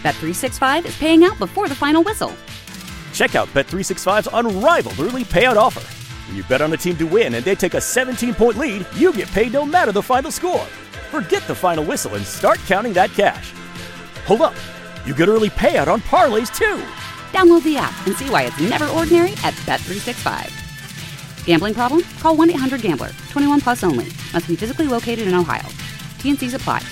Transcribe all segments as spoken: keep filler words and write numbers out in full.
Bet three sixty-five is paying out before the final whistle. Check out Bet three sixty-five's unrivaled early payout offer. When you bet on a team to win and they take a seventeen-point lead, you get paid no matter the final score. Forget the final whistle and start counting that cash. Hold up. You get early payout on parlays, too. Download the app and see why it's never ordinary at Bet three sixty-five. Gambling problem? Call one eight hundred gambler. twenty-one plus only. Must be physically located in Ohio. T N Cs apply.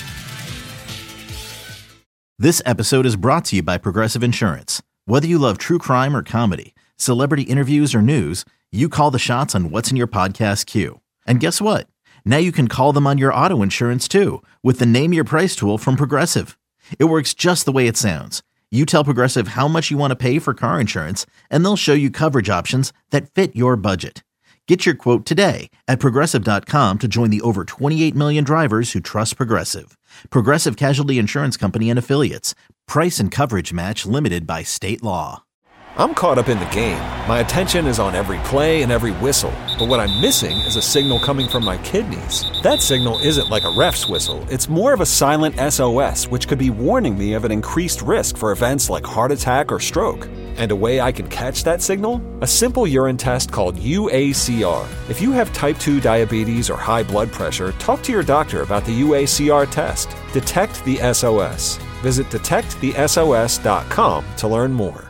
This episode is brought to you by Progressive Insurance. Whether you love true crime or comedy, celebrity interviews or news, you call the shots on what's in your podcast queue. And guess what? Now you can call them on your auto insurance too with the Name Your Price tool from Progressive. It works just the way it sounds. You tell Progressive how much you want to pay for car insurance, and they'll show you coverage options that fit your budget. Get your quote today at Progressive dot com to join the over twenty-eight million drivers who trust Progressive. Progressive Casualty Insurance Company and Affiliates. Price and coverage match limited by state law. I'm caught up in the game. My attention is on every play and every whistle. But what I'm missing is a signal coming from my kidneys. That signal isn't like a ref's whistle. It's more of a silent S O S, which could be warning me of an increased risk for events like heart attack or stroke. And a way I can catch that signal? A simple urine test called U A C R. If you have type two diabetes or high blood pressure, talk to your doctor about the U A C R test. Detect the S O S. Visit detect the S O S dot com to learn more.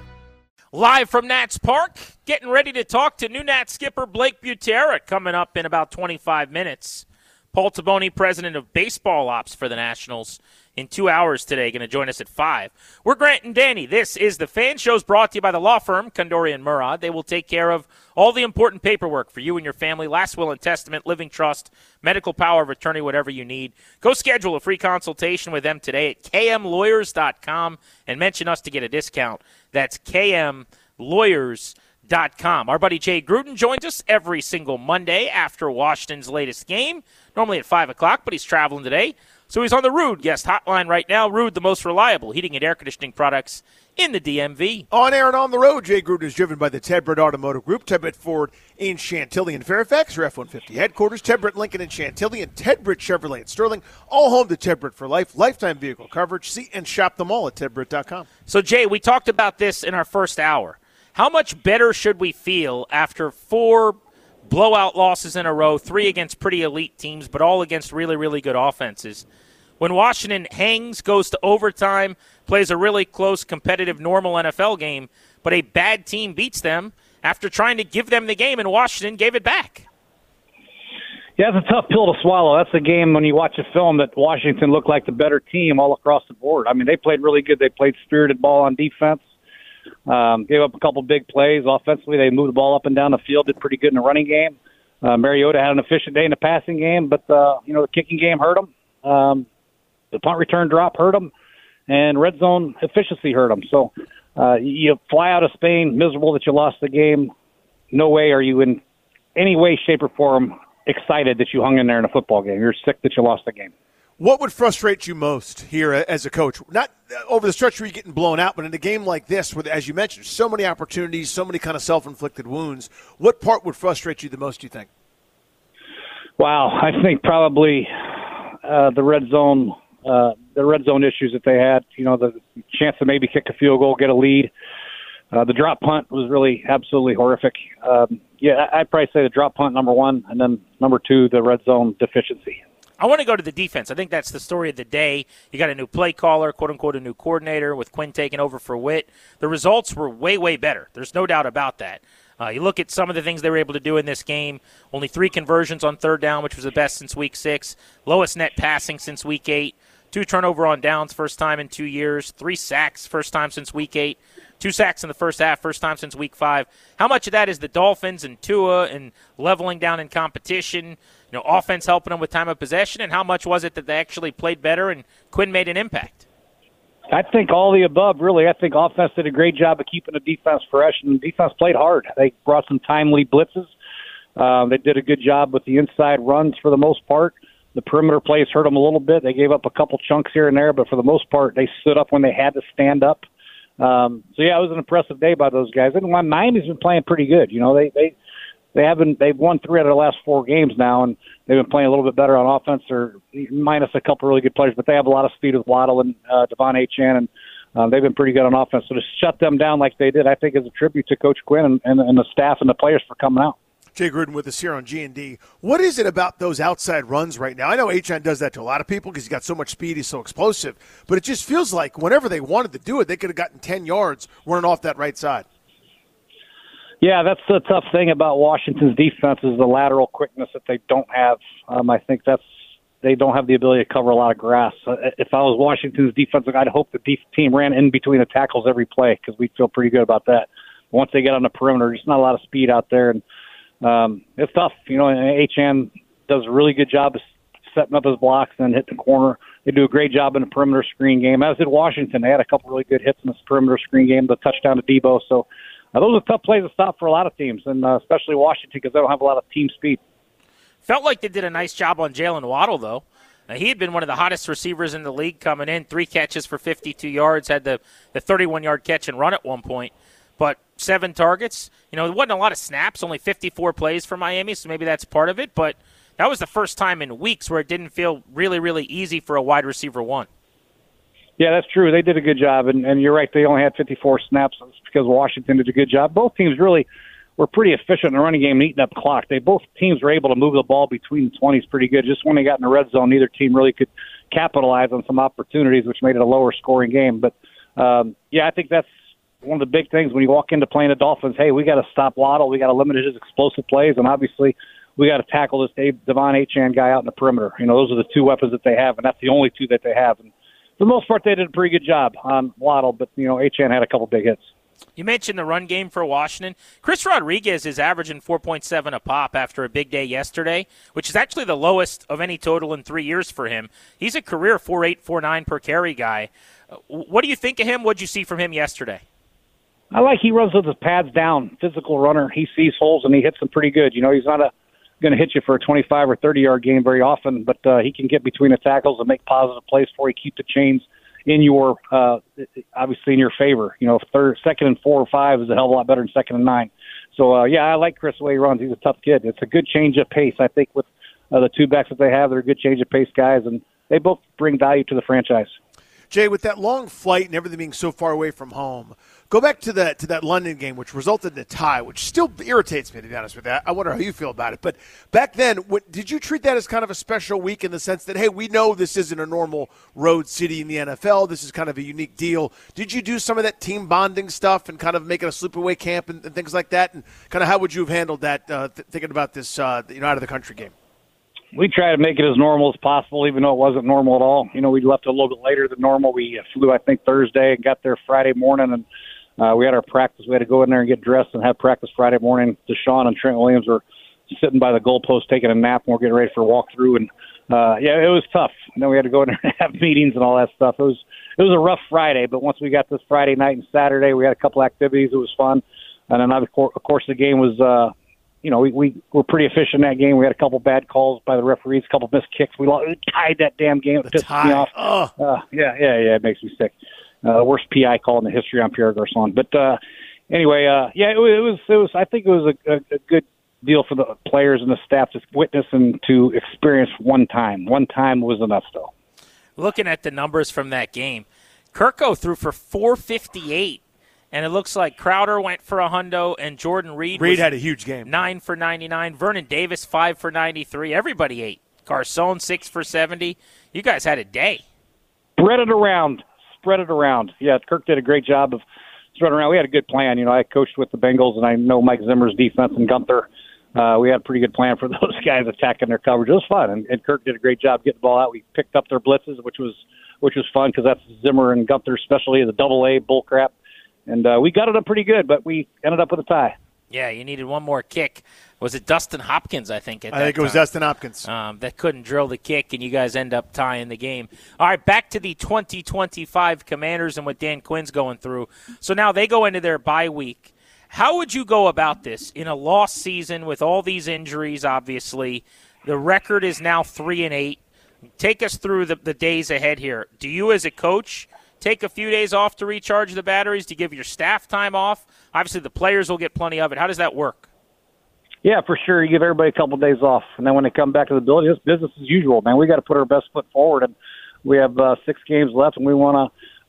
Live from Nats Park, getting ready to talk to new Nats skipper Blake Butera coming up in about twenty-five minutes. Paul Taboni, president of baseball ops for the Nationals, in two hours today, going to join us at five. We're Grant and Danny. This is The Fan Show, brought to you by the law firm Kondori and Murad. They will take care of all the important paperwork for you and your family, last will and testament, living trust, medical power of attorney, whatever you need. Go schedule a free consultation with them today at k m lawyers dot com and mention us to get a discount. That's k m lawyers dot com. Our buddy Jay Gruden joins us every single Monday after Washington's latest game, normally at five o'clock, but he's traveling today. So he's on the Ruud guest hotline right now. Ruud, the most reliable heating and air conditioning products in the D M V. On air and on the road, Jay Gruden is driven by the Ted Britt Automotive Group, Ted Britt Ford in Chantilly and Fairfax, your F one fifty headquarters, Ted Britt Lincoln in Chantilly, and Ted Britt Chevrolet in Sterling, all home to Ted Britt for life, lifetime vehicle coverage. See and shop them all at ted britt dot com. So, Jay, we talked about this in our first hour. How much better should we feel after four blowout losses in a row, three against pretty elite teams, but all against really, really good offenses? When Washington hangs, goes to overtime, plays a really close, competitive, normal N F L game, but a bad team beats them after trying to give them the game, and Washington gave it back. Yeah, it's a tough pill to swallow. That's a game when you watch a film that Washington looked like the better team all across the board. I mean, they played really good. They played spirited ball on defense, um, gave up a couple big plays. Offensively, they moved the ball up and down the field, did pretty good in the running game. Uh, Mariota had an efficient day in the passing game, but, uh, you know, the kicking game hurt them. Um, The punt return drop hurt them, and red zone efficiency hurt them. So uh, you fly out of Spain, miserable that you lost the game. No way are you in any way, shape, or form excited that you hung in there in a football game. You're sick that you lost the game. What would frustrate you most here as a coach? Not over the stretch where you're getting blown out, but in a game like this, with, as you mentioned, so many opportunities, so many kind of self-inflicted wounds. What part would frustrate you the most, do you think? Wow, I think probably uh, the red zone – Uh, the red zone issues that they had, you know, the chance to maybe kick a field goal, get a lead. Uh, the drop punt was really absolutely horrific. Um, yeah, I'd probably say the drop punt, number one, and then number two, the red zone deficiency. I want to go to the defense. I think that's the story of the day. You got a new play caller, quote-unquote, a new coordinator with Quinn taking over for Witt. The results were way, way better. There's no doubt about that. Uh, you look at some of the things they were able to do in this game. Only three conversions on third down, which was the best since week six. Lowest net passing since week eight. Two turnover on downs, first time in two years. Three sacks, first time since week eight. Two sacks in the first half, first time since week five. How much of that is the Dolphins and Tua and leveling down in competition, you know, offense helping them with time of possession, and how much was it that they actually played better and Quinn made an impact? I think all the above, really. I think offense did a great job of keeping the defense fresh, and defense played hard. They brought some timely blitzes. Uh, they did a good job with the inside runs for the most part. The perimeter plays hurt them a little bit. They gave up a couple chunks here and there, but for the most part, they stood up when they had to stand up. Um, so, yeah, it was an impressive day by those guys. And Miami's been playing pretty good. You know, they they they haven't they've won three out of the last four games now, and they've been playing a little bit better on offense, or minus a couple really good players. But they have a lot of speed with Waddle and uh, Devon Achane, and Uh, they've been pretty good on offense. So to shut them down like they did, I think is a tribute to Coach Quinn and, and, and the staff and the players for coming out. Jay Gruden with us here on G and D. What is it about those outside runs right now? I know Achane does that to a lot of people because he's got so much speed, he's so explosive. But it just feels like whenever they wanted to do it, they could have gotten ten yards running off that right side. Yeah, that's the tough thing about Washington's defense is the lateral quickness that they don't have. Um, I think that's they don't have the ability to cover a lot of grass. Uh, if I was Washington's defense, I'd hope the def- team ran in between the tackles every play because we'd feel pretty good about that. Once they get on the perimeter, there's not a lot of speed out there, and Um, it's tough, you know, and Achane does a really good job of setting up his blocks and then hitting the corner. They do a great job in the perimeter screen game, as did Washington. They had a couple really good hits in this perimeter screen game, the touchdown to Debo. So uh, those are tough plays to stop for a lot of teams, and uh, especially Washington because they don't have a lot of team speed. Felt like they did a nice job on Jalen Waddle, though. Now, he had been one of the hottest receivers in the league coming in, three catches for fifty-two yards, had the, the thirty-one-yard catch and run at one point. But seven targets, you know, it wasn't a lot of snaps, only fifty-four plays for Miami, so maybe that's part of it. But that was the first time in weeks where it didn't feel really, really easy for a wide receiver one. Yeah, that's true. They did a good job, and, and you're right, they only had fifty-four snaps. That's because Washington did a good job. Both teams really were pretty efficient in the running game and eating up clock. They both teams were able to move the ball between the twenties pretty good. Just when they got in the red zone, neither team really could capitalize on some opportunities, which made it a lower-scoring game. But, um, yeah, I think that's one of the big things when you walk into playing the Dolphins, hey, we got to stop Waddle. We got to limit his explosive plays, and obviously we got to tackle this Dave, Devon Achane guy out in the perimeter. You know, those are the two weapons that they have, and that's the only two that they have. And for the most part, they did a pretty good job on Waddle, but, you know, Achane had a couple big hits. You mentioned the run game for Washington. Chris Rodriguez is averaging four point seven a pop after a big day yesterday, which is actually the lowest of any total in three years for him. He's a career four eight, four nine per carry guy. What do you think of him? What did you see from him yesterday? I like he runs with his pads down, physical runner. He sees holes and he hits them pretty good. You know, he's not a going to hit you for a twenty-five or thirty-yard game very often, but uh, he can get between the tackles and make positive plays for you, keep the chains in your, uh, obviously in your favor. You know, third, second and four or five is a hell of a lot better than second and nine. So, uh, yeah, I like Chris the way he runs. He's a tough kid. It's a good change of pace, I think, with uh, the two backs that they have. They're good change of pace guys, and they both bring value to the franchise. Jay, with that long flight and everything being so far away from home, go back to that to that London game, which resulted in a tie, which still irritates me, to be honest with that. I wonder how you feel about it. But back then, what, did you treat that as kind of a special week in the sense that, hey, we know this isn't a normal road city in the N F L. This is kind of a unique deal. Did you do some of that team bonding stuff and kind of make it a sleepaway camp and, and things like that? And kind of how would you have handled that, uh, th- thinking about this uh, you know, out-of-the-country game? We try to make it as normal as possible, even though it wasn't normal at all. You know, we left a little bit later than normal. We flew, I think, Thursday and got there Friday morning, and uh, we had our practice. We had to go in there and get dressed and have practice Friday morning. Deshaun and Trent Williams were sitting by the goalpost taking a nap, and we're getting ready for a walkthrough. And, uh, yeah, it was tough. And then we had to go in there and have meetings and all that stuff. It was it was a rough Friday, but once we got this Friday night and Saturday, we had a couple activities. It was fun. And then, of course, the game was uh, – you know, we, we were pretty efficient in that game. We had a couple bad calls by the referees, a couple missed kicks. We tied that damn game. It pissed me off. Uh, yeah, yeah, yeah, it makes me sick. Uh, the worst P I call in the history on Pierre Garçon. But uh, anyway, uh, yeah, it, it was, it was. I think it was a, a, a good deal for the players and the staff to witness and to experience one time. One time was enough, though. Looking at the numbers from that game, Kirko threw for four fifty-eight. And it looks like Crowder went for a hundo, and Jordan Reed Reed had a huge game. nine for ninety-nine. Vernon Davis, five for ninety-three. Everybody ate. Garcon, six for seventy. You guys had a day. Spread it around. Spread it around. Yeah, Kirk did a great job of spreading around. We had a good plan. You know, I coached with the Bengals, and I know Mike Zimmer's defense and Gunther. Uh, we had a pretty good plan for those guys attacking their coverage. It was fun, and, and Kirk did a great job getting the ball out. We picked up their blitzes, which was which was fun because that's Zimmer and Gunther's specialty, the double-A bullcrap. And uh, we got it up pretty good, but we ended up with a tie. Yeah, you needed one more kick. Was it Dustin Hopkins, I think, at I that think it was time? Dustin Hopkins. Um, that couldn't drill the kick, and you guys end up tying the game. All right, back to the twenty twenty-five Commanders and what Dan Quinn's going through. So now they go into their bye week. How would you go about this in a lost season with all these injuries, obviously? The record is now three and eight. Take us through the, the days ahead here. Do you as a coach take a few days off to recharge the batteries, to give your staff time off? Obviously, the players will get plenty of it. How does that work? Yeah, for sure. You give everybody a couple of days off, and then when they come back to the building, it's business as usual, man. We got to put our best foot forward, and we have uh, six games left, and we want to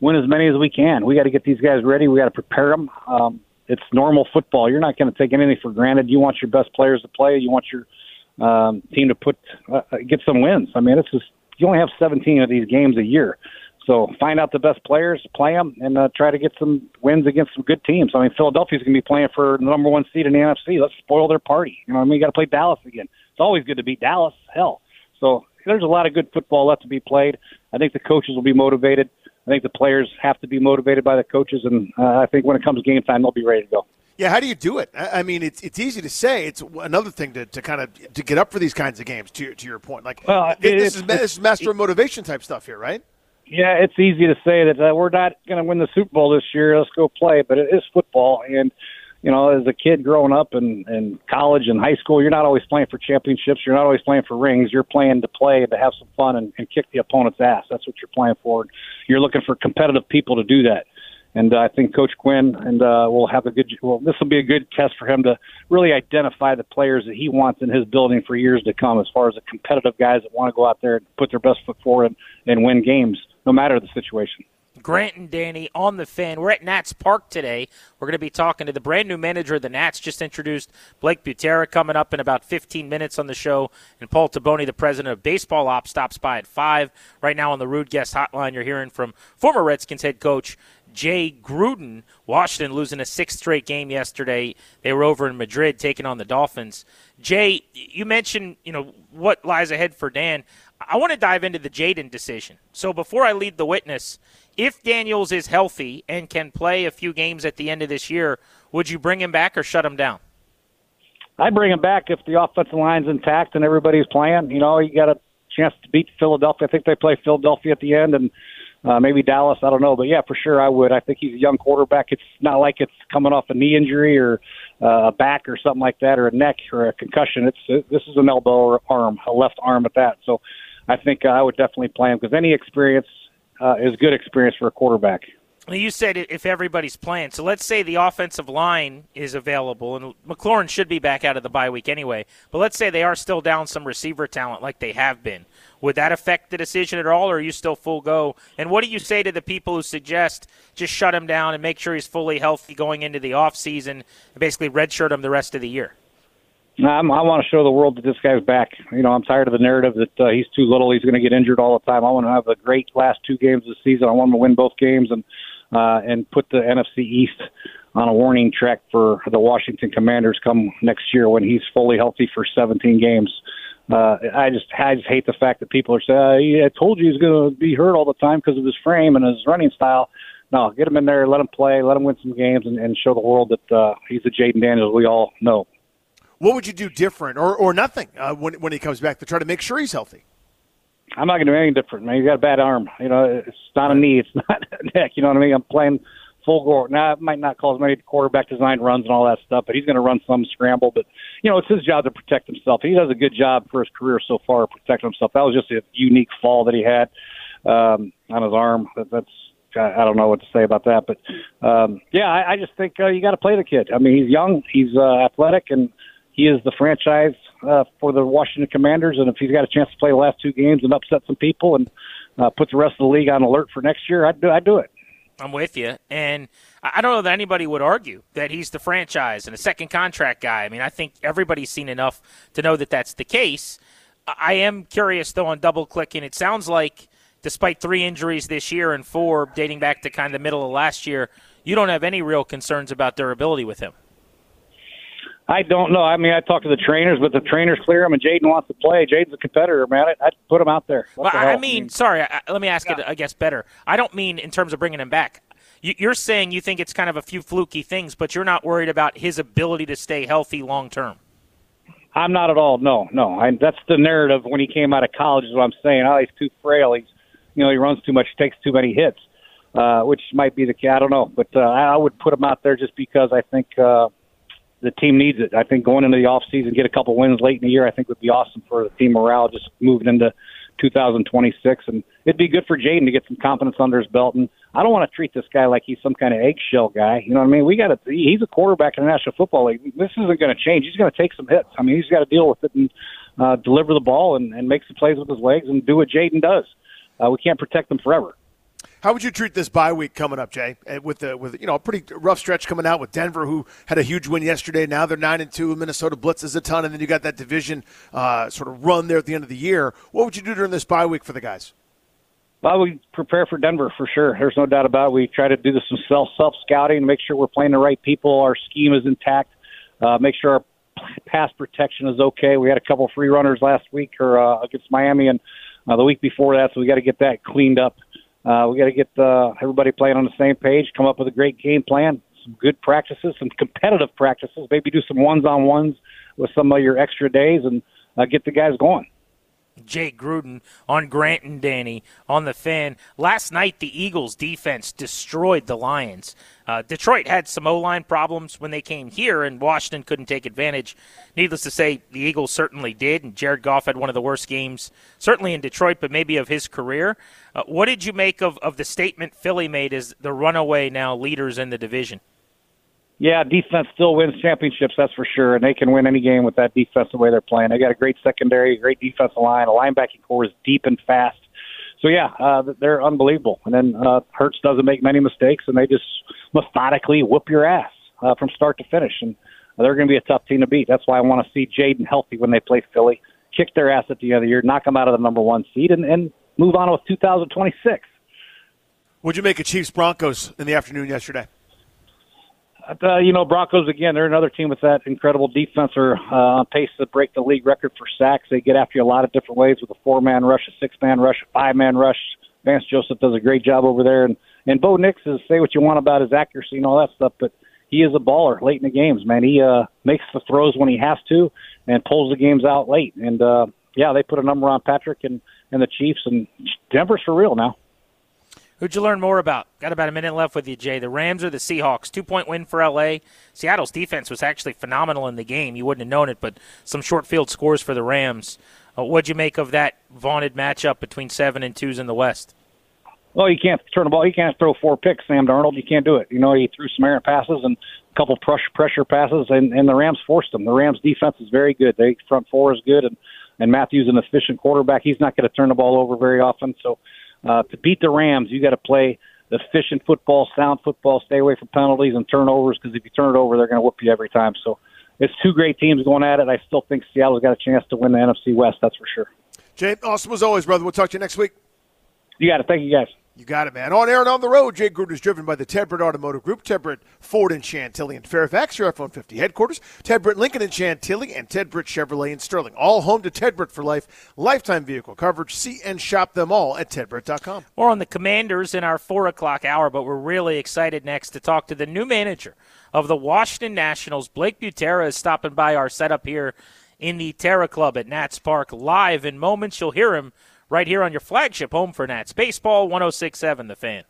win as many as we can. We got to get these guys ready. We got to prepare them. Um, it's normal football. You're not going to take anything for granted. You want your best players to play. You want your um, team to put uh, get some wins. I mean, it's just you only have seventeen of these games a year. So find out the best players, play them, and uh, try to get some wins against some good teams. I mean, Philadelphia's going to be playing for the number one seed in the N F C. Let's spoil their party. You know what I mean? You got to play Dallas again. It's always good to beat Dallas. Hell. So there's a lot of good football left to be played. I think the coaches will be motivated. I think the players have to be motivated by the coaches, and uh, I think when it comes game time, they'll be ready to go. Yeah, how do you do it? I mean, it's it's easy to say. It's another thing to, to kind of to get up for these kinds of games. To to your point, like well, it, this is this is master of motivation type stuff here, right? Yeah, it's easy to say that uh, we're not going to win the Super Bowl this year. Let's go play, but it is football, and you know, as a kid growing up in, in college and high school, you're not always playing for championships. You're not always playing for rings. You're playing to play, to have some fun, and, and kick the opponent's ass. That's what you're playing for. You're looking for competitive people to do that. And uh, I think Coach Quinn and uh, will have a good. Well, this will be a good test for him to really identify the players that he wants in his building for years to come. As far as the competitive guys that want to go out there and put their best foot forward and, and win games, no matter the situation. Grant and Danny on the Fan. We're at Nats Park today. We're going to be talking to the brand new manager of the Nats. Just introduced Blake Butera coming up in about fifteen minutes on the show. And Paul Taboni, the president of Baseball Ops, stops by at five. Right now on the Rude Guest Hotline, you're hearing from former Redskins head coach Jay Gruden. Washington losing a sixth straight game yesterday. They were over in Madrid taking on the Dolphins. Jay, you mentioned, you know, what lies ahead for Dan. I want to dive into the Jaden decision. So before I lead the witness, if Daniels is healthy and can play a few games at the end of this year, would you bring him back or shut him down? I'd bring him back if the offensive line's intact and everybody's playing. You know, you got a chance to beat Philadelphia. I think they play Philadelphia at the end, and uh, maybe Dallas. I don't know. But, yeah, for sure I would. I think he's a young quarterback. It's not like it's coming off a knee injury or uh, a back or something like that, or a neck or a concussion. It's uh, This is an elbow or arm, a left arm at that. So I think uh, I would definitely play him because any experience uh, is good experience for a quarterback. You said if everybody's playing. So let's say the offensive line is available, and McLaurin should be back out of the bye week anyway, but let's say they are still down some receiver talent like they have been. Would that affect the decision at all, or are you still full go? And what do you say to the people who suggest just shut him down and make sure he's fully healthy going into the offseason and basically redshirt him the rest of the year? I'm, I want to show the world that this guy's back. You know, I'm tired of the narrative that uh, he's too little, he's going to get injured all the time. I want to have a great last two games of the season. I want him to win both games and uh, and put the N F C East on a warning track for the Washington Commanders come next year when he's fully healthy for seventeen games. Uh, I just I just hate the fact that people are saying, I told you he's going to be hurt all the time because of his frame and his running style. No, get him in there, let him play, let him win some games, and, and show the world that uh, he's the Jaden Daniels we all know. What would you do different or, or nothing uh, when when he comes back to try to make sure he's healthy? I'm not going to do anything different, man. He's got a bad arm. You know, it's not a knee. It's not a neck. You know what I mean? I'm playing full gore. Now, I might not call as many quarterback design runs and all that stuff, but he's going to run some scramble. But, you know, it's his job to protect himself. He does a good job for his career so far protecting himself. That was just a unique fall that he had um, on his arm. That, that's I don't know what to say about that. But, um, yeah, I, I just think uh, you got to play the kid. I mean, he's young. He's uh, athletic, and he is the franchise uh, for the Washington Commanders, and if he's got a chance to play the last two games and upset some people and uh, put the rest of the league on alert for next year, I'd do, I'd do it. I'm with you, and I don't know that anybody would argue that he's the franchise and a second contract guy. I mean, I think everybody's seen enough to know that that's the case. I am curious, though, on double-clicking. It sounds like despite three injuries this year and four dating back to kind of the middle of last year, you don't have any real concerns about durability with him. I don't know. I mean, I talked to the trainers, but the trainers clear him, and Jaden wants to play. Jaden's a competitor, man. I'd put him out there. Well, the I hell? mean, I mean sorry, I, let me ask yeah. it, I guess, better. I don't mean in terms of bringing him back. You, you're saying you think it's kind of a few fluky things, but you're not worried about his ability to stay healthy long term. I'm not at all. No, no. I, that's the narrative when he came out of college is what I'm saying. Oh, he's too frail. He's, you know, he runs too much, he takes too many hits, uh, which might be the case. I don't know. But uh, I would put him out there just because I think uh, – the team needs it. I think going into the offseason, get a couple wins late in the year, I think would be awesome for the team morale just moving into two thousand twenty-six. And it'd be good for Jaden to get some confidence under his belt. And I don't want to treat this guy like he's some kind of eggshell guy. You know what I mean? We got to, he's a quarterback in the National Football League. This isn't going to change. He's going to take some hits. I mean, he's got to deal with it and uh, deliver the ball and, and make some plays with his legs and do what Jaden does. Uh, we can't protect them forever. How would you treat this bye week coming up, Jay? With the with you know a pretty rough stretch coming out with Denver, who had a huge win yesterday. Now they're nine and two. Minnesota blitzes a ton, and then you got that division uh, sort of run there at the end of the year. What would you do during this bye week for the guys? Well, we prepare for Denver for sure. There's no doubt about it. We try to do this some self self scouting, make sure we're playing the right people, our scheme is intact, uh, make sure our pass protection is okay. We had a couple free runners last week or uh, against Miami, and uh, the week before that, so we got to get that cleaned up. Uh, we got to get uh, everybody playing on the same page, come up with a great game plan, some good practices, some competitive practices, maybe do some ones-on-ones with some of your extra days and uh, get the guys going. Jay Gruden on Grant and Danny on the Fan. Last night, the Eagles' defense destroyed the Lions. Uh, Detroit had some O-line problems when they came here, and Washington couldn't take advantage. Needless to say, the Eagles certainly did, and Jared Goff had one of the worst games, certainly in Detroit, but maybe of his career. Uh, what did you make of, of the statement Philly made as the runaway now leaders in the division? Yeah, defense still wins championships, that's for sure, and they can win any game with that defense the way they're playing. They got a great secondary, a great defensive line, a linebacking core is deep and fast. So, yeah, uh, they're unbelievable. And then uh, Hurts doesn't make many mistakes, and they just methodically whoop your ass uh, from start to finish. And they're going to be a tough team to beat. That's why I want to see Jaden healthy when they play Philly, kick their ass at the end of the year, knock them out of the number one seed, and, and move on with two thousand twenty-six. What'd you make of Chiefs-Broncos in the afternoon yesterday? Uh, you know, Broncos, again, they're another team with that incredible defense or uh, on pace to break the league record for sacks. They get after you a lot of different ways with a four-man rush, a six-man rush, a five-man rush. Vance Joseph does a great job over there. And, and Bo Nix is, say what you want about his accuracy and all that stuff, but he is a baller late in the games, man. He uh, makes the throws when he has to and pulls the games out late. And, uh, yeah, they put a number on Patrick and, and the Chiefs, and Denver's for real now. Who'd you learn more about? Got about a minute left with you, Jay. The Rams or the Seahawks? Two-point win for L A. Seattle's defense was actually phenomenal in the game. You wouldn't have known it, but some short field scores for the Rams. Uh, what'd you make of that vaunted matchup between seven and twos in the West? Well, you can't turn the ball. You can't throw four picks, Sam Darnold. You can't do it. You know, he threw some errant passes and a couple pressure, pressure passes, and, and the Rams forced them. The Rams' defense is very good. Their front four is good, and, and Matthews an efficient quarterback. He's not going to turn the ball over very often, so Uh, to beat the Rams, you got to play efficient football, sound football, stay away from penalties and turnovers, because if you turn it over, they're going to whoop you every time. So it's two great teams going at it. I still think Seattle's got a chance to win the N F C West, that's for sure. Jay, awesome as always, brother. We'll talk to you next week. You got it. Thank you, guys. You got it, man. On air and on the road, Jay Gruden is driven by the Ted Britt Automotive Group, Ted Britt Ford in Chantilly and Fairfax, your F one fifty headquarters, Ted Britt Lincoln in Chantilly, and Ted Britt Chevrolet in Sterling. All home to Ted Britt for life, lifetime vehicle coverage. See and shop them all at ted britt dot com. More on the Commanders in our four o'clock hour, but we're really excited next to talk to the new manager of the Washington Nationals. Blake Butera is stopping by our setup here in the Terra Club at Nats Park live in moments. You'll hear him right here on your flagship home for Nats Baseball, one oh six point seven The Fan.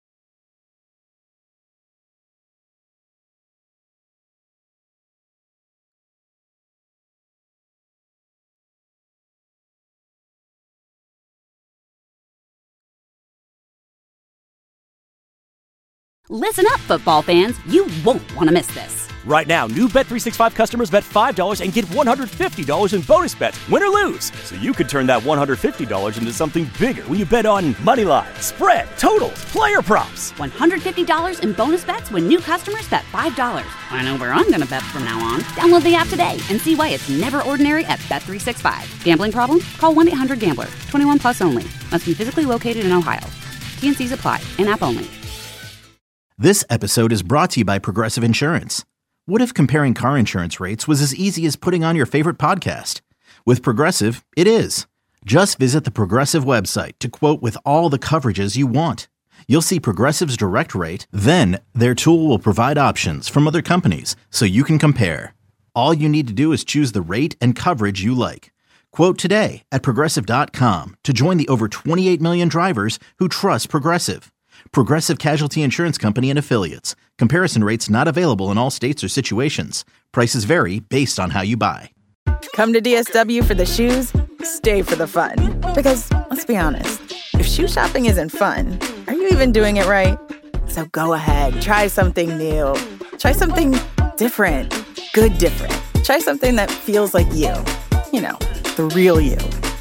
Listen up, football fans. You won't want to miss this. Right now, new Bet three sixty-five customers bet five dollars and get one hundred fifty dollars in bonus bets, win or lose. So you could turn that one hundred fifty dollars into something bigger when you bet on money line, spread, totals, player props. one hundred fifty dollars in bonus bets when new customers bet five dollars. I know where I'm going to bet from now on. Download the app today and see why it's never ordinary at Bet three sixty-five. Gambling problem? Call one eight hundred gambler. twenty-one plus only. Must be physically located in Ohio. T N Cs apply. In-app only. This episode is brought to you by Progressive Insurance. What if comparing car insurance rates was as easy as putting on your favorite podcast? With Progressive, it is. Just visit the Progressive website to quote with all the coverages you want. You'll see Progressive's direct rate, then their tool will provide options from other companies so you can compare. All you need to do is choose the rate and coverage you like. Quote today at progressive dot com to join the over twenty-eight million drivers who trust Progressive. Progressive Casualty Insurance Company and Affiliates. Comparison rates not available in all states or situations. Prices vary based on how you buy. Come to D S W for the shoes, stay for the fun. Because, let's be honest, if shoe shopping isn't fun, are you even doing it right? So go ahead, try something new. Try something different. Good different. Try something that feels like you. You know, the real you.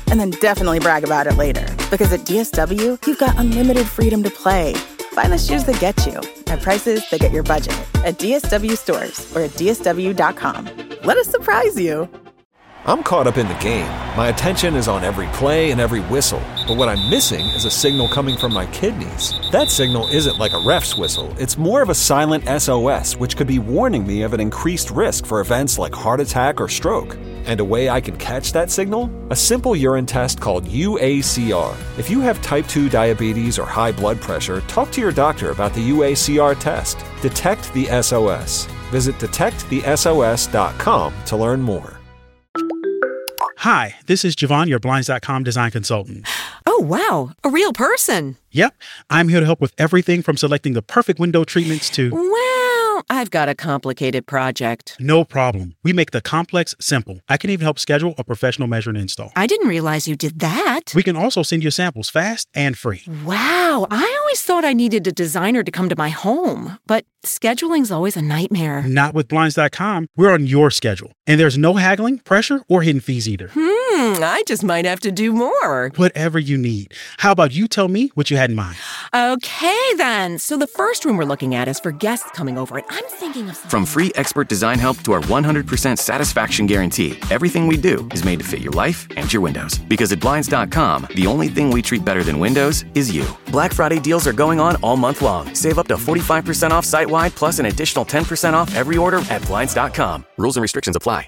and then definitely brag about it later. Because at D S W, you've got unlimited freedom to play. Find the shoes that get you at prices that get your budget at D S W stores or at D S W dot com. Let us surprise you. I'm caught up in the game. My attention is on every play and every whistle. But what I'm missing is a signal coming from my kidneys. That signal isn't like a ref's whistle. It's more of a silent S O S, which could be warning me of an increased risk for events like heart attack or stroke. And a way I can catch that signal? A simple urine test called U A C R. If you have type two diabetes or high blood pressure, talk to your doctor about the U A C R test. Detect the S O S. Visit detect the S O S dot com to learn more. Hi, this is Javon, your Blinds dot com design consultant. Oh, wow. A real person. Yep. I'm here to help with everything from selecting the perfect window treatments to... Well, I've got a complicated project. No problem. We make the complex simple. I can even help schedule a professional measure and install. I didn't realize you did that. We can also send you samples fast and free. Wow. I always thought I needed a designer to come to my home, but scheduling's always a nightmare. Not with Blinds dot com. We're on your schedule. And there's no haggling, pressure, or hidden fees either. Hmm, I just might have to do more. Whatever you need. How about you tell me what you had in mind? Okay, then. So the first room we're looking at is for guests coming over, and I'm thinking of... From free expert design help to our one hundred percent satisfaction guarantee, everything we do is made to fit your life and your windows. Because at Blinds dot com, the only thing we treat better than windows is you. Black Friday deals are going on all month long. Save up to forty-five percent off site-wide, plus an additional ten percent off every order at Blinds dot com. Rules and restrictions apply.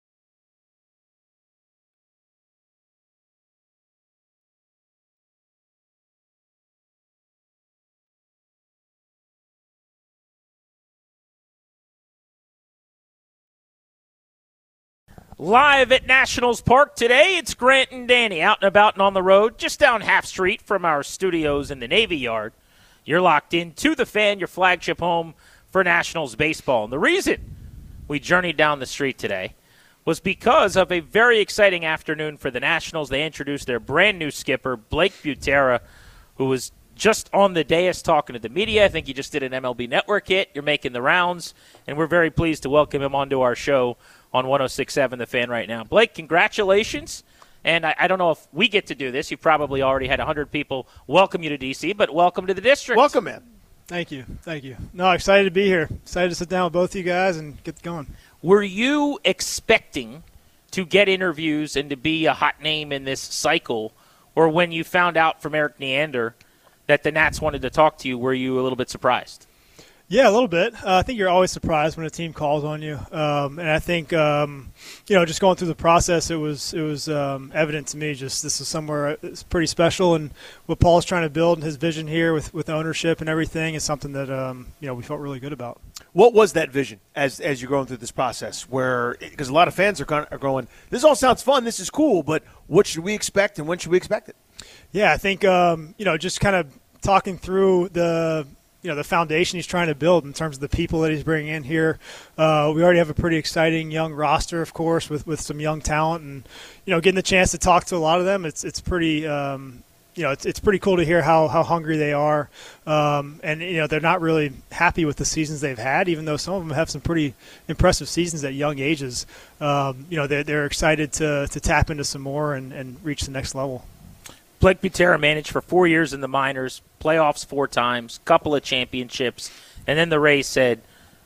Live at Nationals Park today, it's Grant and Danny out and about and on the road, just down Half Street from our studios in the Navy Yard. You're locked in to The Fan, your flagship home for Nationals baseball. And the reason we journeyed down the street today was because of a very exciting afternoon for the Nationals. They introduced their brand new skipper, Blake Butera, who was just on the dais talking to the media. I think he just did an M L B Network hit. You're making the rounds, and we're very pleased to welcome him onto our show on one oh six point seven The Fan right now. Blake, congratulations. And I, I don't know if we get to do this. You've probably already had one hundred people welcome you to D C, but welcome to the district. Welcome, man. Thank you. Thank you. No, excited to be here. Excited to sit down with both of you guys and get going. Were you expecting to get interviews and to be a hot name in this cycle, or when you found out from Erik Neander that the Nats wanted to talk to you, were you a little bit surprised? Yeah, a little bit. Uh, I think you're always surprised when a team calls on you, um, and I think um, you know, just going through the process, it was it was um, evident to me. Just this is somewhere it's pretty special, and what Paul's trying to build and his vision here with, with ownership and everything is something that um, you know we felt really good about. What was that vision as as you're going through this process? Where because a lot of fans are going, are going, this all sounds fun, this is cool, but what should we expect and when should we expect it? Yeah, I think um, you know just kind of talking through the. you know, the foundation he's trying to build in terms of the people that he's bringing in here. Uh, we already have a pretty exciting young roster, of course, with, with some young talent, and you know, getting the chance to talk to a lot of them, it's it's pretty, um, you know, it's it's pretty cool to hear how, how hungry they are, um, and you know, they're not really happy with the seasons they've had, even though some of them have some pretty impressive seasons at young ages. Um, you know, they're they're excited to to tap into some more and, and reach the next level. Blake Butera managed for four years in the minors, playoffs four times, couple of championships, and then the Rays said,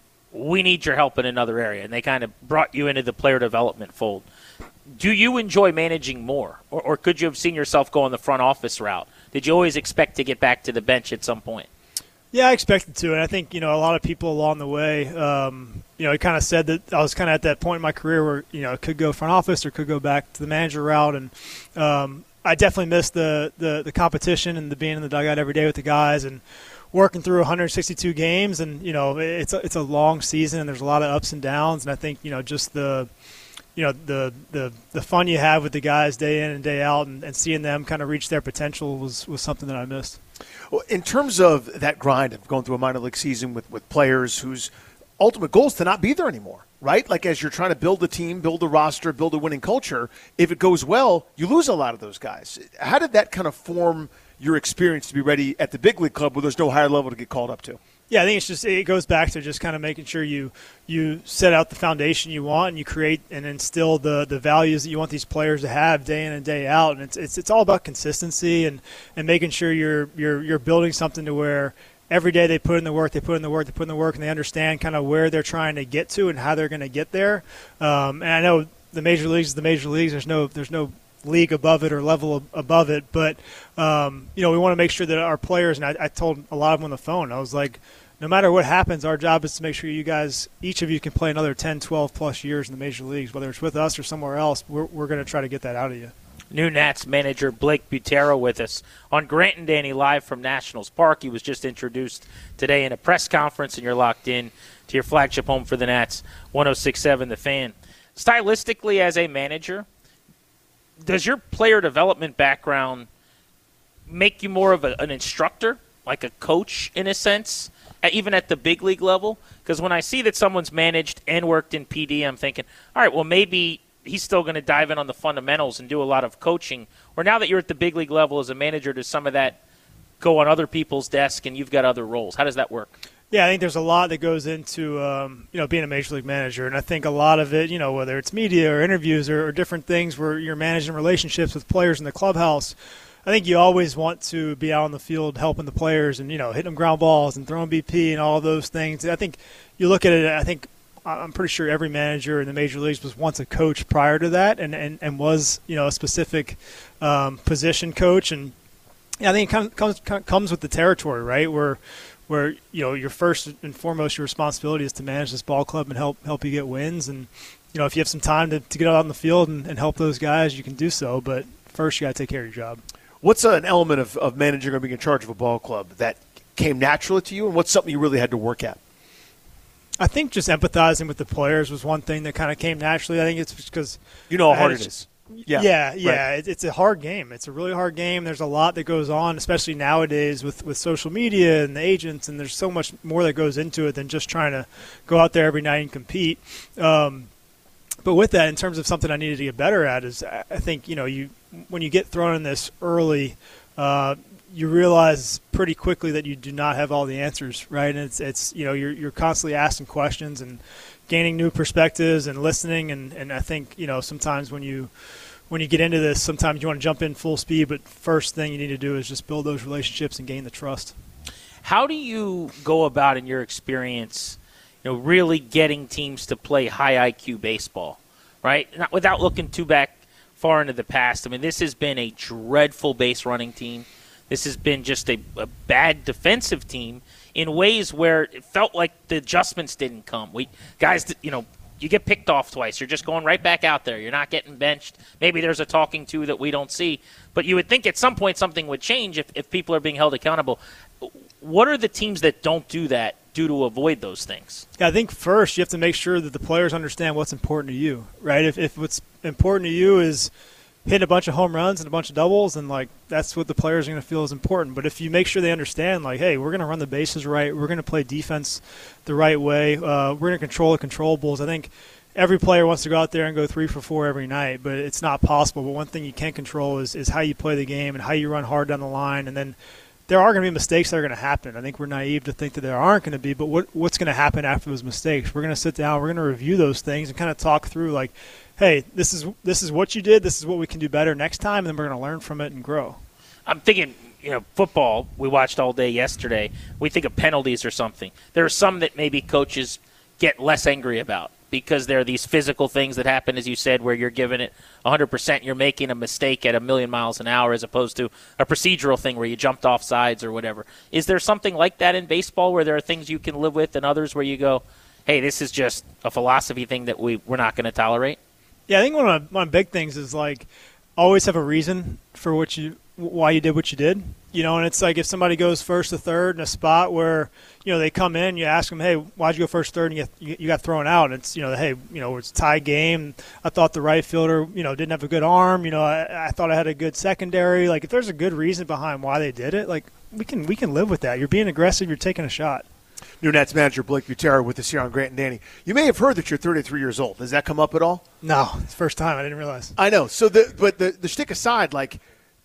we need your help in another area, and they kind of brought you into the player development fold. Do you enjoy managing more, or, or could you have seen yourself going the front office route? Did you always expect to get back to the bench at some point? Yeah, I expected to, and I think, you know, a lot of people along the way, um, you know, it kind of said that I was kind of at that point in my career where, you know, it could go front office or could go back to the manager route, and um, I definitely missed the, the, the competition and the being in the dugout every day with the guys and working through one hundred sixty-two games. And, you know, it's a, it's a long season and there's a lot of ups and downs. And I think, you know, just the, you know, the, the, the fun you have with the guys day in and day out and, and seeing them kind of reach their potential was, was something that I missed. Well, in terms of that grind of going through a minor league season with, with players whose ultimate goal is to not be there anymore, right? Like as you're trying to build a team, build a roster, build a winning culture, if it goes well, you lose a lot of those guys. How did that kind of form your experience to be ready at the big league club where there's no higher level to get called up to? Yeah, I think it's just it goes back to just kind of making sure you you set out the foundation you want and you create and instill the the values that you want these players to have day in and day out. And it's it's it's all about consistency and, and making sure you're you're you're building something to where every day they put in the work, they put in the work, they put in the work, and they understand kind of where they're trying to get to and how they're going to get there. Um, and I know the major leagues is the major leagues. There's no there's no league above it or level above it, but um, you know, we want to make sure that our players, and I, I told a lot of them on the phone, I was like, no matter what happens, our job is to make sure you guys, each of you can play another ten, twelve plus years in the major leagues, whether it's with us or somewhere else. We're, we're going to try to get that out of you. New Nats manager Blake Butero with us on Grant and Danny live from Nationals Park. He was just introduced today in a press conference, and you're locked in to your flagship home for the Nats, one oh six point seven The Fan. Stylistically, as a manager, does your player development background make you more of a, an instructor, like a coach in a sense, even at the big league level? Because when I see that someone's managed and worked in P D, I'm thinking, all right, well, maybe he's still going to dive in on the fundamentals and do a lot of coaching. Or now that you're at the big league level as a manager, does some of that go on other people's desk and you've got other roles? How does that work? Yeah, I think there's a lot that goes into um, you know, being a major league manager, and I think a lot of it, you know, whether it's media or interviews or, or different things where you're managing relationships with players in the clubhouse, I think you always want to be out on the field helping the players and, you know, hitting them ground balls and throwing B P and all those things. I think you look at it, I think I'm pretty sure every manager in the major leagues was once a coach prior to that and, and, and was, you know, a specific um, position coach. And yeah, I think it comes, comes with the territory, right, where – where, you know, your first and foremost, your responsibility is to manage this ball club and help help you get wins. And, you know, if you have some time to, to get out on the field and, and help those guys, you can do so. But first, you got to take care of your job. What's an element of, of managing or being in charge of a ball club that came naturally to you, and what's something you really had to work at? I think just empathizing with the players was one thing that kind of came naturally. I think it's because you know how hard it is. Yeah, yeah, yeah. Right. It's a hard game. It's a really hard game. There's a lot that goes on, especially nowadays with, with social media and the agents, and there's so much more that goes into it than just trying to go out there every night and compete. Um, but with that, in terms of something I needed to get better at, is I think, you know, you when you get thrown in this early, uh, you realize pretty quickly that you do not have all the answers, right? And it's it's you know you're you're constantly asking questions and gaining new perspectives and listening, and, and I think, you know, sometimes when you when you get into this, sometimes you want to jump in full speed, but first thing you need to do is just build those relationships and gain the trust. How do you go about, in your experience, you know, really getting teams to play high I Q baseball, right? Not without looking too back far into the past. I mean, this has been a dreadful base running team. This has been just a, a bad defensive team in ways where it felt like the adjustments didn't come. We guys, you know, you get picked off twice. You're just going right back out there. You're not getting benched. Maybe there's a talking to that we don't see. But you would think at some point something would change if, if people are being held accountable. What are the teams that don't do that do to avoid those things? Yeah, I think first you have to make sure that the players understand what's important to you, right? If, if what's important to you is hitting a bunch of home runs and a bunch of doubles, and like that's what the players are going to feel is important. But if you make sure they understand, like, hey, we're going to run the bases right, we're going to play defense the right way, uh, we're going to control the controllables. I think every player wants to go out there and go three for four every night, but it's not possible. But one thing you can control is is how you play the game and how you run hard down the line. And then there are going to be mistakes that are going to happen. I think we're naive to think that there aren't going to be, but what what's going to happen after those mistakes? We're going to sit down, we're going to review those things and kind of talk through, like, hey, this is this is what you did, this is what we can do better next time, and then we're going to learn from it and grow. I'm thinking, you know, football, we watched all day yesterday. We think of penalties or something. There are some that maybe coaches get less angry about because there are these physical things that happen, as you said, where you're giving it one hundred percent, you're making a mistake at a million miles an hour as opposed to a procedural thing where you jumped off sides or whatever. Is there something like that in baseball where there are things you can live with and others where you go, hey, this is just a philosophy thing that we, we're not going to tolerate? Yeah, I think one of, one of the big things is, like, always have a reason for what you why you did what you did. You know, and it's like if somebody goes first to third in a spot where, you know, they come in, you ask them, hey, why'd you go first third, and you, you, you got thrown out. And it's, you know, hey, you know, it's a tie game. I thought the right fielder, you know, didn't have a good arm. You know, I, I thought I had a good secondary. Like, if there's a good reason behind why they did it, like, we can we can live with that. You're being aggressive. You're taking a shot. New Nats manager Blake Butero with us here on Grant and Danny. You may have heard that you're thirty-three years old. Does that come up at all? No, it's the first time. I didn't realize. I know. So, the but the the shtick aside, like,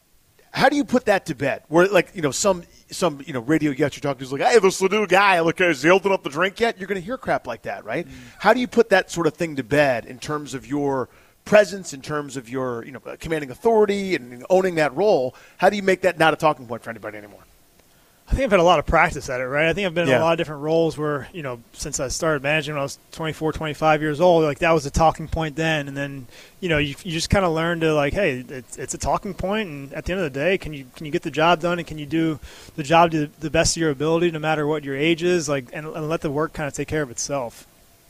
How do you put that to bed? Where, like, you know, some some you know radio guest you're talking to is like, hey, this new guy, look, has he opened up the drink yet? You're going to hear crap like that, right? Mm. How do you put that sort of thing to bed in terms of your presence, in terms of your, you know, commanding authority and owning that role? How do you make that not a talking point for anybody anymore? I think I've had a lot of practice at it, right? I think I've been yeah. in a lot of different roles where, you know, since I started managing when I was twenty-four, twenty-five years old, like that was a talking point then. And then, you know, you, you just kind of learn to like, hey, it's, it's a talking point, and at the end of the day, can you can you get the job done, and can you do the job to the best of your ability no matter what your age is, like, and, and let the work kind of take care of itself.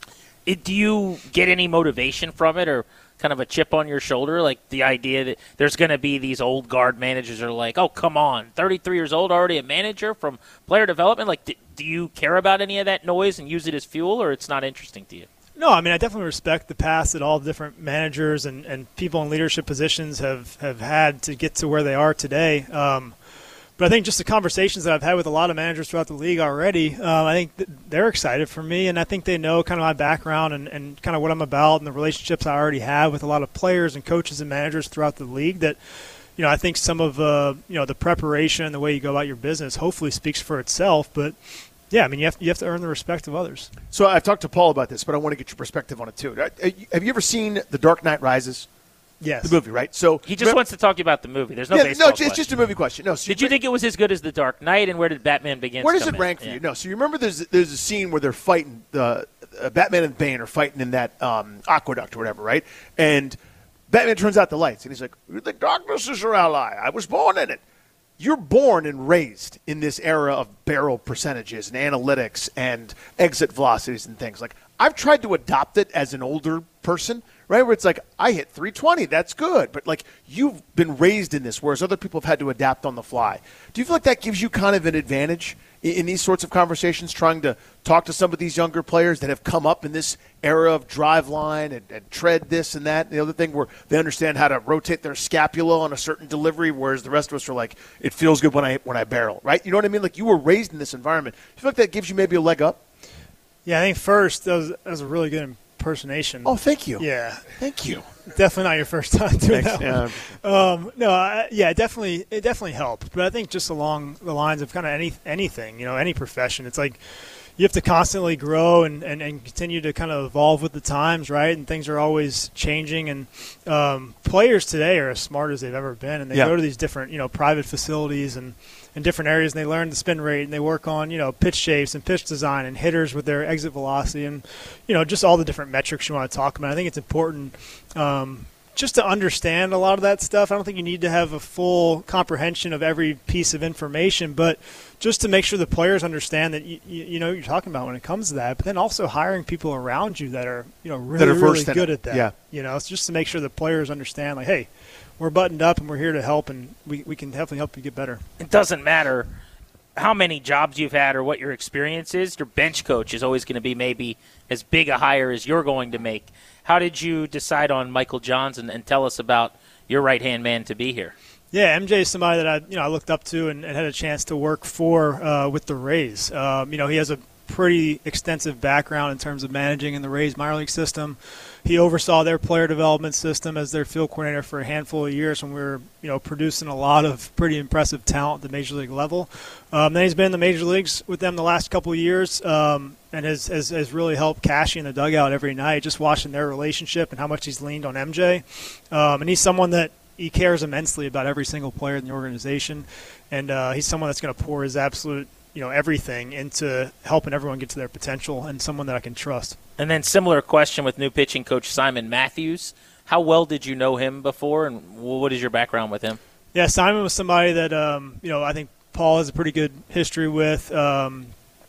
It, do you get any motivation from it, or kind of a chip on your shoulder, like the idea that there's going to be these old guard managers that are like, oh, come on, thirty-three years old, already a manager from player development? Like, do, do you care about any of that noise and use it as fuel, or it's not interesting to you? No, I mean, I definitely respect the path that all different managers and, and people in leadership positions have, have had to get to where they are today. Um, But I think just the conversations that I've had with a lot of managers throughout the league already, um, I think th- they're excited for me, and I think they know kind of my background and, and kind of what I'm about and the relationships I already have with a lot of players and coaches and managers throughout the league that, you know, I think some of, uh, you know, the preparation and the way you go about your business hopefully speaks for itself. But, yeah, I mean, you have, you have to earn the respect of others. So I've talked to Paul about this, but I want to get your perspective on it too. Have you ever seen The Dark Knight Rises? Yes. The movie, right? So he just remember, wants to talk about the movie. There's no yeah, baseball No, it's, question. it's just a movie question. No. So did you think it was as good as The Dark Knight, and where did Batman Begins Where does come it rank in? for yeah. you? No. So you remember there's there's a scene where they're fighting, the uh, Batman and Bane are fighting in that um, aqueduct or whatever, right? And Batman turns out the lights, and he's like, the darkness is your ally. I was born in it. You're born and raised in this era of barrel percentages and analytics and exit velocities and things. Like, I've tried to adopt it as an older person, right, where it's like, I hit three twenty, that's good. But, like, you've been raised in this, whereas other people have had to adapt on the fly. Do you feel like that gives you kind of an advantage in, in these sorts of conversations, trying to talk to some of these younger players that have come up in this era of drive line and, and tread this and that, and the other thing where they understand how to rotate their scapula on a certain delivery, whereas the rest of us are like, it feels good when I when I barrel, right? You know what I mean? Like, you were raised in this environment. Do you feel like that gives you maybe a leg up? Yeah, I think first, that was, that was a really good impersonation. Oh, thank you. Yeah. Thank you. Definitely not your first time doing Thanks, that yeah. one. Um, no, I, yeah, it definitely, it definitely helped. But I think just along the lines of kind of any anything, you know, any profession, it's like you have to constantly grow and, and, and continue to kind of evolve with the times, right? And things are always changing. And um, players today are as smart as they've ever been, and they yeah. go to these different, you know, private facilities and in different areas, and they learn the spin rate, and they work on, you know, pitch shapes and pitch design and hitters with their exit velocity and, you know, just all the different metrics you want to talk about. I think it's important um, just to understand a lot of that stuff. I don't think you need to have a full comprehension of every piece of information, but just to make sure the players understand that you, you, you know what you're talking about when it comes to that, but then also hiring people around you that are, you know, really, really good at that. Yeah. You know, it's just to make sure the players understand, like, hey, we're buttoned up and we're here to help, and we, we can definitely help you get better. It doesn't matter how many jobs you've had or what your experience is. Your bench coach is always going to be maybe as big a hire as you're going to make. How did you decide on Michael Johns, and, and tell us about your right-hand man to be here? Yeah, M J is somebody that I you know I looked up to and, and had a chance to work for uh, with the Rays. Um, you know, he has a pretty extensive background in terms of managing in the Rays minor league system. He oversaw their player development system as their field coordinator for a handful of years when we were, you know, producing a lot of pretty impressive talent at the major league level. Um, then he's been in the major leagues with them the last couple of years um, and has, has has really helped Cashy in the dugout every night, just watching their relationship and how much he's leaned on M J. Um, and he's someone that he cares immensely about every single player in the organization, and uh, he's someone that's going to pour his absolute, you know, everything into helping everyone get to their potential, and someone that I can trust. And then similar question with new pitching coach Simon Matthews. How well did you know him before, and what is your background with him? Yeah, Simon was somebody that, um, you know, I think Paul has a pretty good history with, um,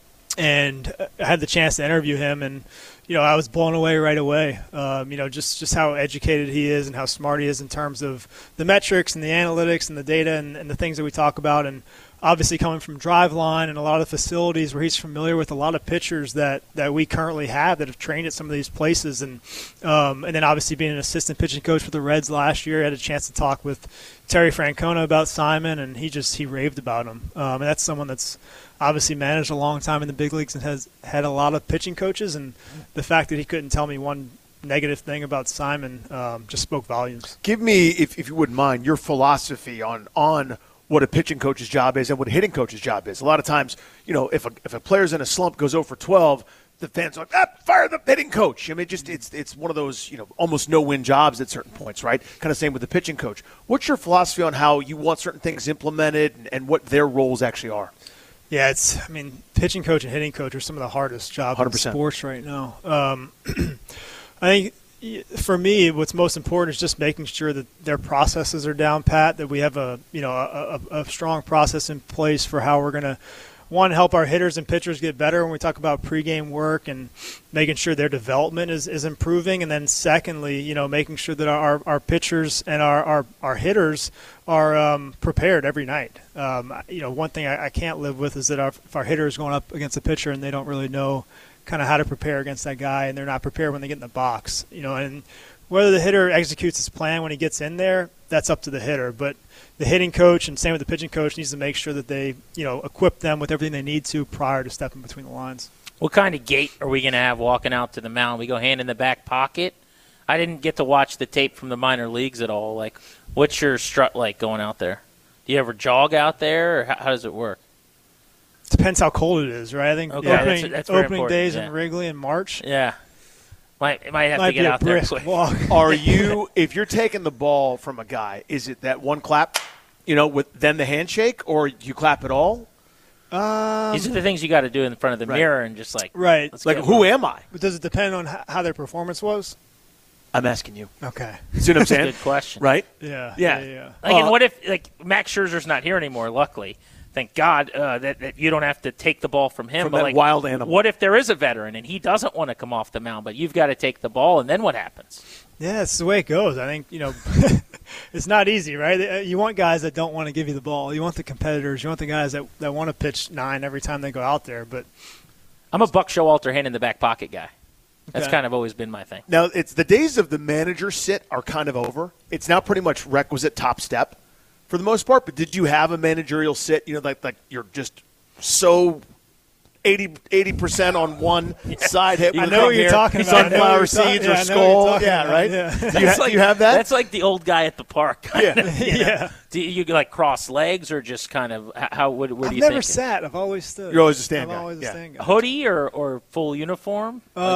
and I had the chance to interview him, and, you know, I was blown away right away. Um, you know, just, just how educated he is and how smart he is in terms of the metrics and the analytics and the data and, and the things that we talk about. And obviously coming from Driveline and a lot of facilities where he's familiar with a lot of pitchers that, that we currently have that have trained at some of these places. And um, and then obviously being an assistant pitching coach for the Reds last year, I had a chance to talk with Terry Francona about Simon, and he just he raved about him. Um, and that's someone that's obviously managed a long time in the big leagues and has had a lot of pitching coaches. And the fact that he couldn't tell me one negative thing about Simon um, just spoke volumes. Give me, if, if you wouldn't mind, your philosophy on on what a pitching coach's job is and what a hitting coach's job is. A lot of times, you know, if a, if a player's in a slump, goes oh for twelve, the fans are like, ah, fire the hitting coach. I mean, just it's it's one of those, you know, almost no-win jobs at certain points, right? Kind of same with the pitching coach. What's your philosophy on how you want certain things implemented and, and what their roles actually are? Yeah, it's. I mean, pitching coach and hitting coach are some of the hardest jobs one hundred percent in sports right now. Um, I think for me, what's most important is just making sure that their processes are down pat. That we have a you know a, a, a strong process in place for how we're going to. One, help our hitters and pitchers get better when we talk about pregame work and making sure their development is, is improving. And then secondly, you know, making sure that our, our pitchers and our, our, our hitters are um, prepared every night. Um, you know, one thing I, I can't live with is that our, if our hitter is going up against a pitcher and they don't really know kind of how to prepare against that guy and they're not prepared when they get in the box, you know, and whether the hitter executes his plan when he gets in there, that's up to the hitter. But the hitting coach and same with the pitching coach needs to make sure that they, you know, equip them with everything they need to prior to stepping between the lines. What kind of gait are we going to have walking out to the mound? We go hand in the back pocket? I didn't get to watch the tape from the minor leagues at all. Like, what's your strut like going out there? Do you ever jog out there, or how, how does it work? Depends how cold it is, right? I think Okay, opening, that's, that's opening days yeah. in Wrigley in March. Yeah. Might, might have might to get be out a there brisk quick. walk. Are you, if you're taking the ball from a guy, is it that one clap, you know, with then the handshake, or do you clap at all? Um, These are the things you got to do in front of the Right. mirror and just like, right. let's Like, get who one. am I? But does it depend on h- how their performance was? I'm asking you. Okay. See what I'm saying? Good question. Right? Yeah. Yeah. Yeah. yeah. Like, Uh, and what if, like, Max Scherzer's not here anymore, luckily. Thank God uh, that, that you don't have to take the ball from him. From but that like, wild animal. What if there is a veteran and he doesn't want to come off the mound, but you've got to take the ball, and then what happens? Yeah, it's the way it goes. I think, you know, it's not easy, right? You want guys that don't want to give you the ball. You want the competitors. You want the guys that, that want to pitch nine every time they go out there. But I'm a Buck Showalter hand in the back pocket guy. That's Okay. kind of always been my thing. Now, it's the days of the manager sit are kind of over. It's now pretty much requisite top step for the most part. But did you have a managerial sit, you know, like like you're just so eighty percent on one side hip? I know what you're talking about. I know Sunflower what you're seeds ta- or yeah, I know what skull. you're talking Yeah, about. right? Yeah. Do, you That's ha- like- do you have that? That's like the old guy at the park. yeah. Yeah. Do you like cross legs or just kind of how? how what, what I've do you never think? sat. I've always stood. You're always a stand I'm guy. always a Yeah. stand guy. Hoodie or, or full uniform?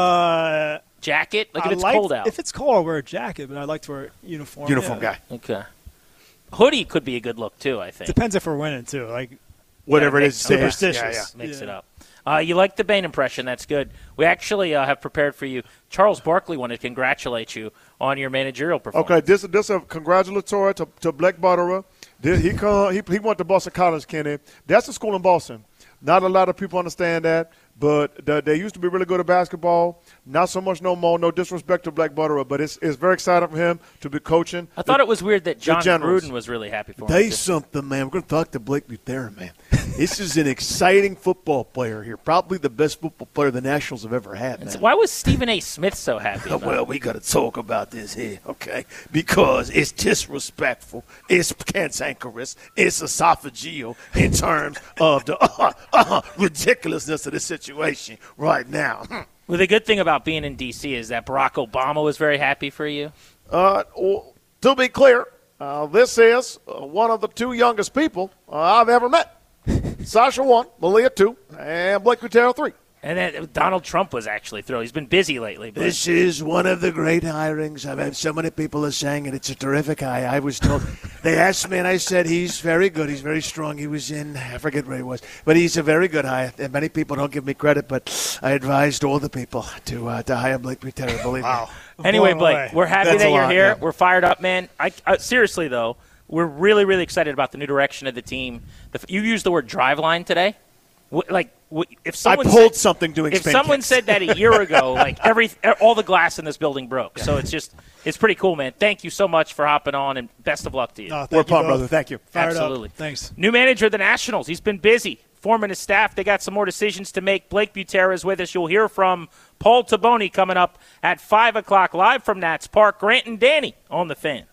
Uh, Jacket? Like if I it's like- cold out. If it's cold, I'll wear a jacket, but I like to wear a uniform. Uniform yeah. guy. Okay. Hoodie could be a good look too, I think. Depends if we're winning, too. Like, Whatever it Yeah, is. say it. superstitious. Yeah, yeah. Mix Yeah. it up. Uh, you like the Bane impression. That's good. We actually uh, have prepared for you. Charles Barkley wanted to congratulate you on your managerial performance. Okay, this this a congratulatory to, to Blake Butterer. This, he come he he went to Boston College, Kenny. That's a school in Boston. Not a lot of people understand that, but the, they used to be really good at basketball. Not so much no more. No disrespect to Blake Butterer, but it's it's very exciting for him to be coaching. I thought the, it was weird that John Generals. Gruden was really happy for him. Tell you too. something, man. We're going to talk to Blake Butera, man. This is an exciting football player here. Probably the best football player the Nationals have ever had, man. So why was Stephen A. Smith so happy about Well, it? we got to talk about this here, okay? Because it's disrespectful, it's cantankerous, it's esophageal in terms of the uh, uh, ridiculousness of the situation right now. Well, the good thing about being in D C is that Barack Obama was very happy for you. Uh, well, to be clear, uh, this is uh, one of the two youngest people uh, I've ever met. Sasha one, Malia two, and Blake Butera three. And then Donald Trump was actually thrilled. He's been busy lately. But This is one of the great hirings. I've had so many people are saying it. It's a terrific hire. I was told. They asked me, and I said he's very good. He's very strong. He was in, I forget where he was, but he's a very good hire. And many people don't give me credit, but I advised all the people to uh, to hire Blake Butera. Believe wow. me. Anyway, Blown Blake, away. we're happy That's that a you're lot, here. yeah. We're fired up, man. I, I, seriously, though, we're really, really excited about the new direction of the team. The, you used the word drive line today. Wh- Like, wh- if I someone pulled said, something doing if spin someone kicks. said that a year ago, like every all the glass in this building broke. So it's just it's pretty cool, man. Thank you so much for hopping on, and best of luck to you. No, thank We're you pumped, both. brother. Thank you. Fired up. Absolutely. Thanks. New manager of the Nationals. He's been busy forming his staff. They got some more decisions to make. Blake Butera is with us. You'll hear from Paul Taboni coming up at five o'clock live from Nats Park. Grant and Danny on the Fan.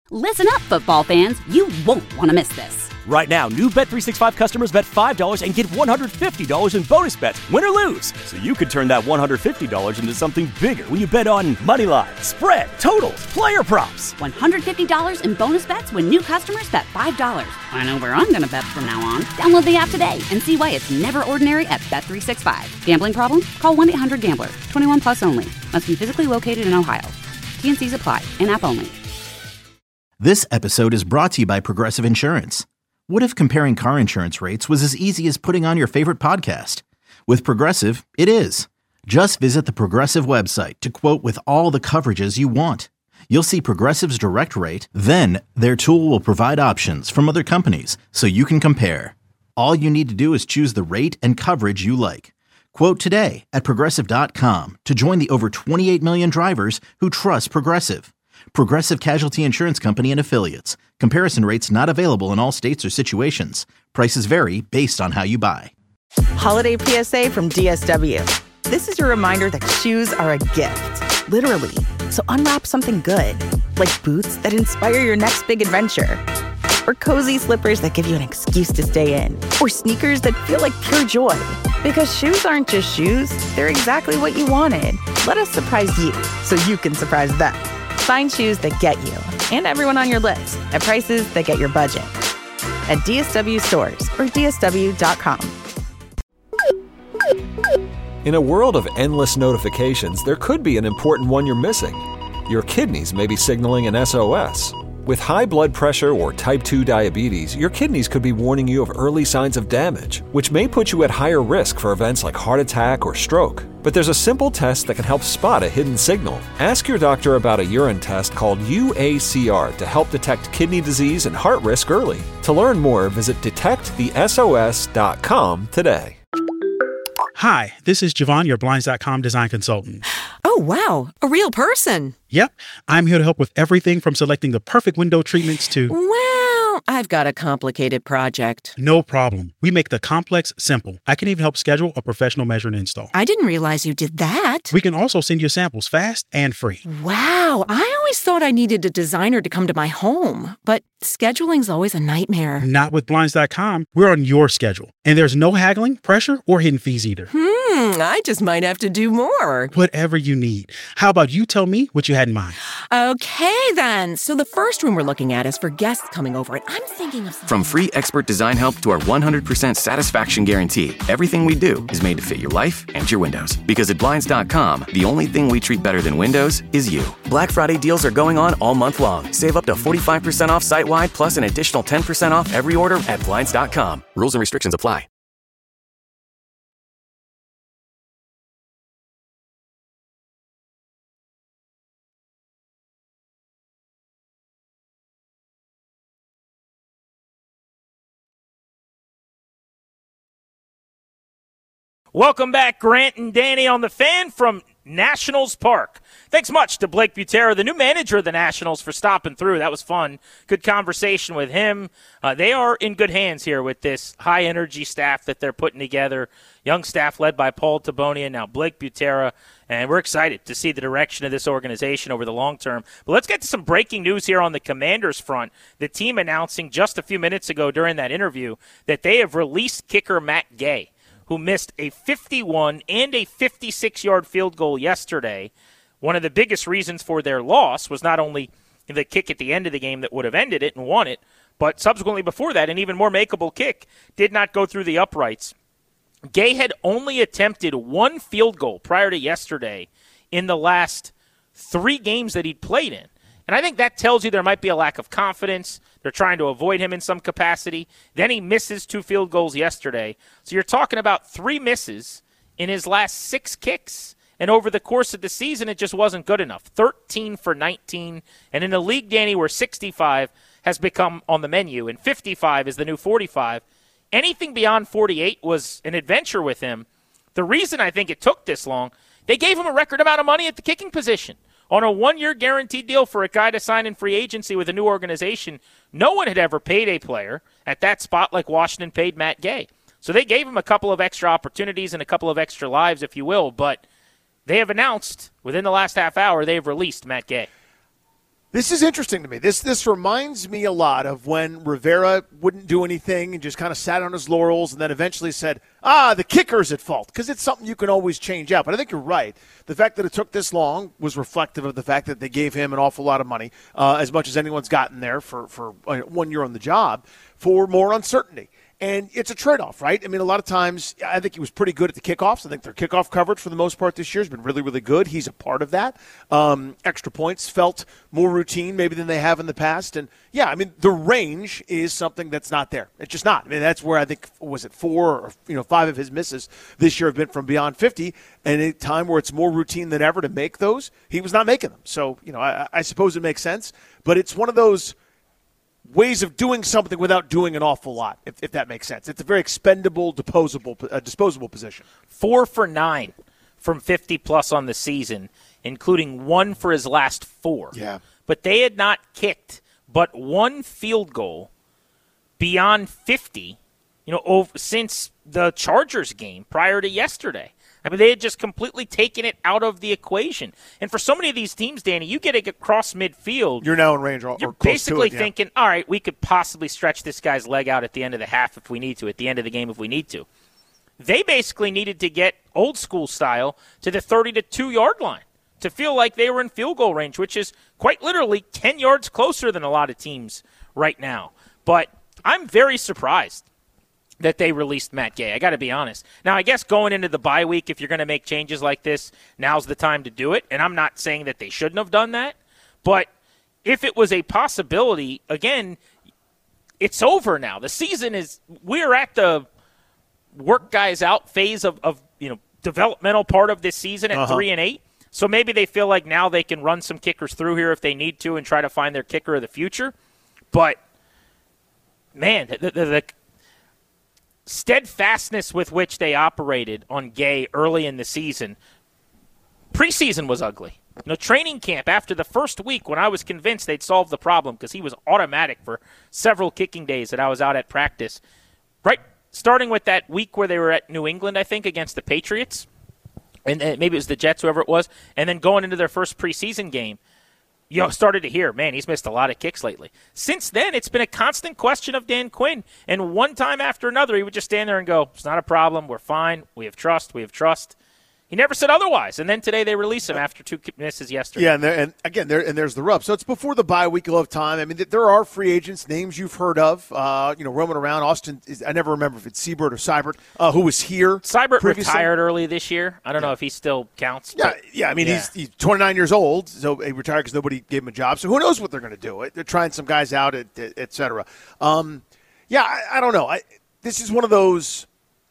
Listen up, football fans. You won't want to miss this. Right now, new Bet three sixty-five customers bet five dollars and get one hundred fifty dollars in bonus bets, win or lose. So you could turn that one hundred fifty dollars into something bigger when you bet on money line, spread, totals, player props. one hundred fifty dollars in bonus bets when new customers bet five dollars. I know where I'm going to bet from now on. Download the app today and see why it's never ordinary at Bet three sixty-five. Gambling problem? Call one eight hundred gambler. twenty-one plus only. Must be physically located in Ohio. T N Cs apply. In-app only. This episode is brought to you by Progressive Insurance. What if comparing car insurance rates was as easy as putting on your favorite podcast? With Progressive, it is. Just visit the Progressive website to quote with all the coverages you want. You'll see Progressive's direct rate, then their tool will provide options from other companies so you can compare. All you need to do is choose the rate and coverage you like. Quote today at Progressive dot com to join the over twenty-eight million drivers who trust Progressive. Progressive Casualty Insurance Company and Affiliates. Comparison rates not available in all states or situations. Prices vary based on how you buy. Holiday P S A from D S W. This is your reminder that shoes are a gift, literally. So unwrap something good, like boots that inspire your next big adventure, or cozy slippers that give you an excuse to stay in, or sneakers that feel like pure joy. Because shoes aren't just shoes, they're exactly what you wanted. Let us surprise you so you can surprise them. Find shoes that get you and everyone on your list at prices that get your budget at D S W stores or D S W dot com. In a world of endless notifications, there could be an important one you're missing. Your kidneys may be signaling an S O S. With high blood pressure or type two diabetes, your kidneys could be warning you of early signs of damage, which may put you at higher risk for events like heart attack or stroke. But there's a simple test that can help spot a hidden signal. Ask your doctor about a urine test called U A C R to help detect kidney disease and heart risk early. To learn more, visit detect the S O S dot com today. Hi, this is Javon, your Blinds dot com design consultant. Oh, wow. A real person. Yep. I'm here to help with everything from selecting the perfect window treatments to... Well, I've got a complicated project. No problem. We make the complex simple. I can even help schedule a professional measure and install. I didn't realize you did that. We can also send you samples fast and free. Wow. I always thought I needed a designer to come to my home, but scheduling's always a nightmare. Not with Blinds dot com. We're on your schedule. And there's no haggling, pressure, or hidden fees either. Hmm, I just might have to do more. Whatever you need. How about you tell me what you had in mind? Okay, then. So the first room we're looking at is for guests coming over, and I'm thinking of something. From free expert design help to our one hundred percent satisfaction guarantee, everything we do is made to fit your life and your windows. Because at Blinds dot com, the only thing we treat better than windows is you. Black Friday deals are going on all month long. Save up to forty-five percent off site-wide, plus an additional ten percent off every order at Blinds dot com. Rules and restrictions apply. Welcome back, Grant and Danny on the Fan from Nationals Park. Thanks much to Blake Butera, the new manager of the Nationals, for stopping through. That was fun. Good conversation with him. Uh, they are in good hands here with this high-energy staff that they're putting together. Young staff led by Paul Taboni and now Blake Butera. And we're excited to see the direction of this organization over the long term. But let's get to some breaking news here on the Commanders front. The team announcing just a few minutes ago during that interview that they have released kicker Matt Gay, who missed a fifty-one and a fifty-six-yard field goal yesterday. One of the biggest reasons for their loss was not only the kick at the end of the game that would have ended it and won it, but subsequently before that, an even more makeable kick did not go through the uprights. Gay had only attempted one field goal prior to yesterday in the last three games that he'd played in. And I think that tells you there might be a lack of confidence. They're trying to avoid him in some capacity. Then he misses two field goals yesterday. So you're talking about three misses in his last six kicks. And over the course of the season, it just wasn't good enough. thirteen for nineteen. And in a league, Danny, where sixty-five has become on the menu and fifty-five is the new forty-five, anything beyond forty-eight was an adventure with him. The reason I think it took this long, they gave him a record amount of money at the kicking position. On a one-year guaranteed deal for a guy to sign in free agency with a new organization, no one had ever paid a player at that spot like Washington paid Matt Gay. So they gave him a couple of extra opportunities and a couple of extra lives, if you will, but they have announced within the last half hour they have released Matt Gay. This is interesting to me. This this reminds me a lot of when Rivera wouldn't do anything and just kind of sat on his laurels and then eventually said, ah, the kicker's at fault, because it's something you can always change out. But I think you're right. The fact that it took this long was reflective of the fact that they gave him an awful lot of money, uh, as much as anyone's gotten there for, for uh, one year on the job, for more uncertainty. And it's a trade-off, right? I mean, a lot of times, I think he was pretty good at the kickoffs. I think their kickoff coverage for the most part this year has been really, really good. He's a part of that. Um, extra points felt more routine maybe than they have in the past. And, yeah, I mean, the range is something that's not there. It's just not. I mean, that's where I think, was it four or, you know, five of his misses this year have been from beyond fifty. And a time where it's more routine than ever to make those, he was not making them. So, you know, I, I suppose it makes sense. But it's one of those ways of doing something without doing an awful lot, if, if that makes sense. It's a very expendable, disposable, uh, disposable position. Four for nine from fifty-plus on the season, including one for his last four. Yeah. But they had not kicked but one field goal beyond fifty, you know, over, since the Chargers game prior to yesterday. I mean, they had just completely taken it out of the equation. And for so many of these teams, Danny, you get it across midfield. You're now in range or, You're or close basically to it, yeah. thinking, all right, we could possibly stretch this guy's leg out at the end of the half if we need to, at the end of the game if we need to. They basically needed to get old school style to the thirty to two yard line to feel like they were in field goal range, which is quite literally ten yards closer than a lot of teams right now. But I'm very surprised that they released Matt Gay. I got to be honest. Now, I guess going into the bye week, if you're going to make changes like this, now's the time to do it. And I'm not saying that they shouldn't have done that. But if it was a possibility, again, it's over now. The season is – we're at the work guys out phase of, of you know, developmental part of this season at uh-huh. three and eight. So maybe they feel like now they can run some kickers through here if they need to and try to find their kicker of the future. But, man, the, the, the steadfastness with which they operated on Gay early in the season, preseason was ugly. You know, training camp after the first week when I was convinced they'd solved the problem because he was automatic for several kicking days that I was out at practice. Right, starting with that week where they were at New England, I think, against the Patriots, and maybe it was the Jets, whoever it was, and then going into their first preseason game, you know, started to hear, man, he's missed a lot of kicks lately. Since then, it's been a constant question of Dan Quinn. And one time after another, he would just stand there and go, it's not a problem. We're fine. We have trust. We have trust. He never said otherwise. And then today they release him after two misses yesterday. Yeah, and, and again, there and there's the rub. So it's before the bye week. You'll have time. I mean, there are free agents, names you've heard of, uh, you know, roaming around. Austin, is, I never remember if it's Seibert or Seibert, uh, who was here. Seibert previously. retired early this year. I don't yeah. know if he still counts. Yeah, yeah. I mean, yeah. He's, he's twenty-nine years old, so he retired because nobody gave him a job. So who knows what they're going to do? They're trying some guys out, et, et cetera. Um, yeah, I, I don't know. I, this is one of those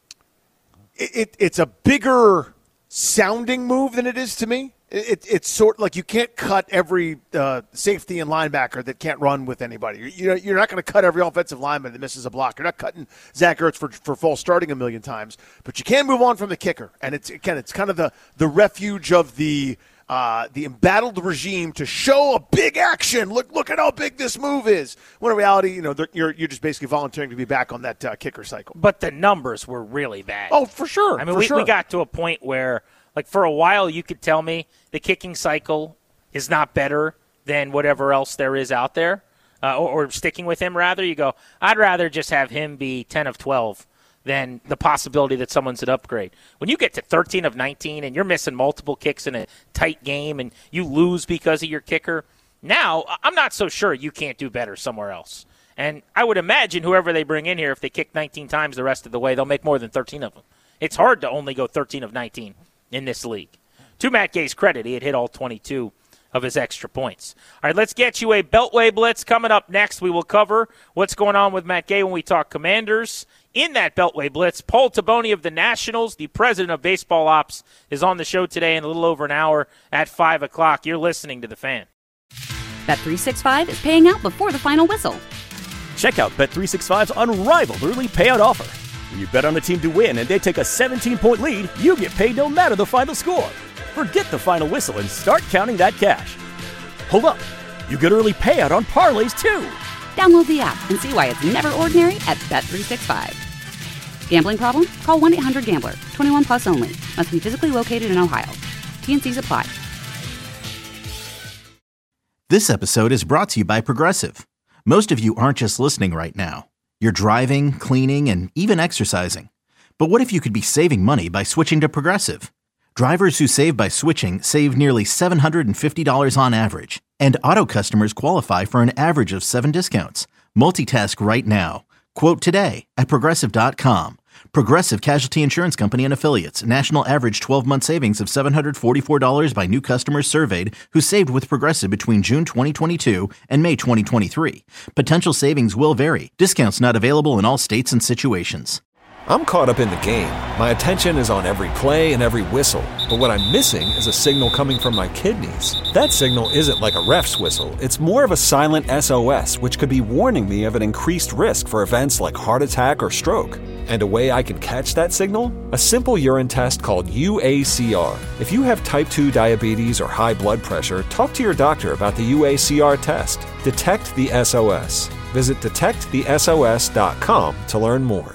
it, – it, it's a bigger – sounding move than it is to me. It, it's sort like you can't cut every uh, safety and linebacker that can't run with anybody. You're, you're not going to cut every offensive lineman that misses a block. You're not cutting Zach Ertz for, for false starting a million times. But you can move on from the kicker. And it's again, it's kind of the, the refuge of the uh, the embattled regime to show a big action. Look look at how big this move is. When in reality, you know, you're you're just basically volunteering to be back on that uh, kicker cycle. But the numbers were really bad. Oh, for sure. I mean, for we, sure. we got to a point where, like, for a while you could tell me the kicking cycle is not better than whatever else there is out there, uh, or, or sticking with him, rather. You go, I'd rather just have him be ten of twelve than the possibility that someone's an upgrade. When you get to thirteen of nineteen and you're missing multiple kicks in a tight game and you lose because of your kicker, now I'm not so sure you can't do better somewhere else. And I would imagine whoever they bring in here, if they kick nineteen times the rest of the way, they'll make more than thirteen of them. It's hard to only go thirteen of nineteen in this league. To Matt Gay's credit, he had hit all twenty-two of his extra points. All right, let's get you a Beltway Blitz. Coming up next, we will cover what's going on with Matt Gay when we talk Commanders. In that Beltway Blitz, Paul Taboni of the Nationals, the president of baseball ops, is on the show today in a little over an hour at five o'clock. You're listening to The Fan. Bet three sixty-five is paying out before the final whistle. Check out Bet three sixty-five's unrivaled early payout offer. When you bet on a team to win and they take a seventeen-point lead, you get paid no matter the final score. Forget the final whistle and start counting that cash. Hold up. You get early payout on parlays, too. Download the app and see why it's never ordinary at Bet three sixty-five. Gambling problem? Call one eight hundred gambler. twenty-one plus only. Must be physically located in Ohio. T and C's apply. This episode is brought to you by Progressive. Most of you aren't just listening right now. You're driving, cleaning, and even exercising. But what if you could be saving money by switching to Progressive? Drivers who save by switching save nearly seven hundred fifty dollars on average. And auto customers qualify for an average of seven discounts. Multitask right now. Quote today at Progressive dot com. Progressive Casualty Insurance Company and Affiliates. National average twelve-month savings of seven hundred forty-four dollars by new customers surveyed who saved with Progressive between June twenty twenty-two and May twenty twenty-three. Potential savings will vary. Discounts not available in all states and situations. I'm caught up in the game. My attention is on every play and every whistle. But what I'm missing is a signal coming from my kidneys. That signal isn't like a ref's whistle. It's more of a silent S O S, which could be warning me of an increased risk for events like heart attack or stroke. And a way I can catch that signal? A simple urine test called U A C R. If you have type two diabetes or high blood pressure, talk to your doctor about the U A C R test. Detect the S O S. Visit detect the S O S dot com to learn more.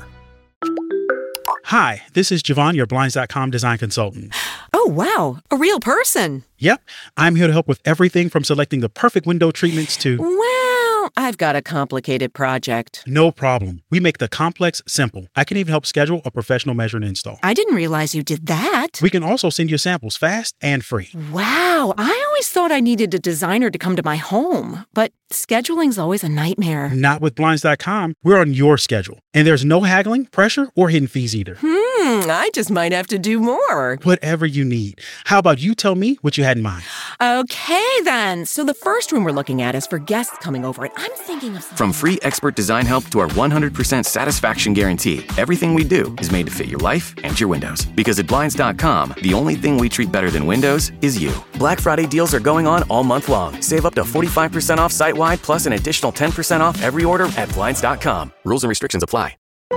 Hi, this is Javon, your Blinds dot com design consultant. Oh, wow. A real person. Yep. I'm here to help with everything from selecting the perfect window treatments to... Well, I've got a complicated project. No problem. We make the complex simple. I can even help schedule a professional measure and install. I didn't realize you did that. We can also send you samples fast and free. Wow. I always thought I needed a designer to come to my home, but scheduling's always a nightmare. Not with Blinds dot com. We're on your schedule. And there's no haggling, pressure, or hidden fees either. Hmm, I just might have to do more. Whatever you need. How about you tell me what you had in mind? Okay, then. So the first room we're looking at is for guests coming over, and I'm thinking of... From free expert design help to our one hundred percent satisfaction guarantee, everything we do is made to fit your life and your windows. Because at Blinds dot com, the only thing we treat better than windows is you. Black Friday deals are going on all month long. Save up to forty-five percent off site-wide, plus an additional ten percent off every order at Blinds dot com. Rules and restrictions apply.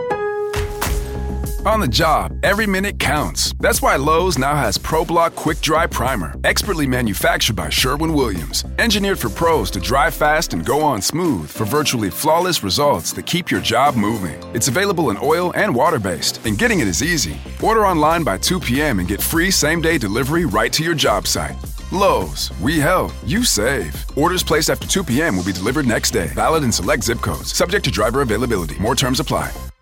On the job, every minute counts. That's why Lowe's now has ProBlock Quick Dry Primer, expertly manufactured by Sherwin-Williams. Engineered for pros to dry fast and go on smooth for virtually flawless results that keep your job moving. It's available in oil and water-based, and getting it is easy. Order online by two p.m. and get free same-day delivery right to your job site. Lowe's, we help, you save. Orders placed after two p.m. will be delivered next day. Valid in select zip codes. Subject to driver availability. More terms apply.